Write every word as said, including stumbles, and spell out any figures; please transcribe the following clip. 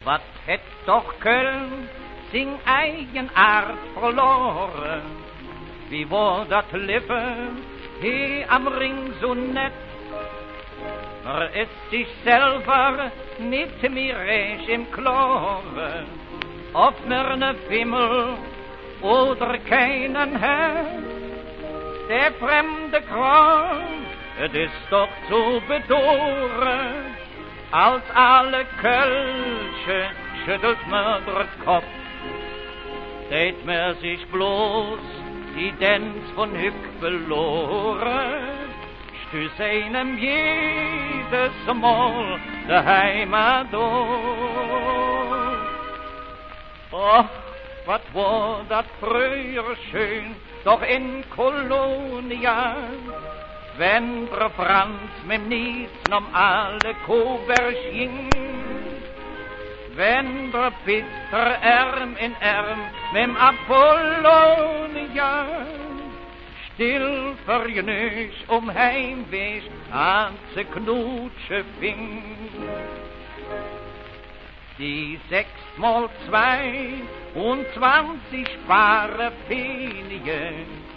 wat het doch Köln sing Eigenart verloren. Wie war dat Lippen hier am Ring so nett? Er ist sich selber nicht mehr recht im Klore, ob mir ne Fimmel oder keinen Herr. Der fremde Kram, es ist doch zu bedauern, als alle Kölsche schüttelt mir der Kopf. Seht mir sich bloß die Dänz von Hück verloren, stöß einem jedes Mal der Heimat durch. Och, wat war dat früher schön, doch in Kolonia, wenn der Franz mit nichts nom alle Koberg ging, wenn der Peter Erm in Erm mit Apollonia still vergnügt um Heimweg an ze Knutsche fing. Die sechs mal zwei und zwanzig Paare Penige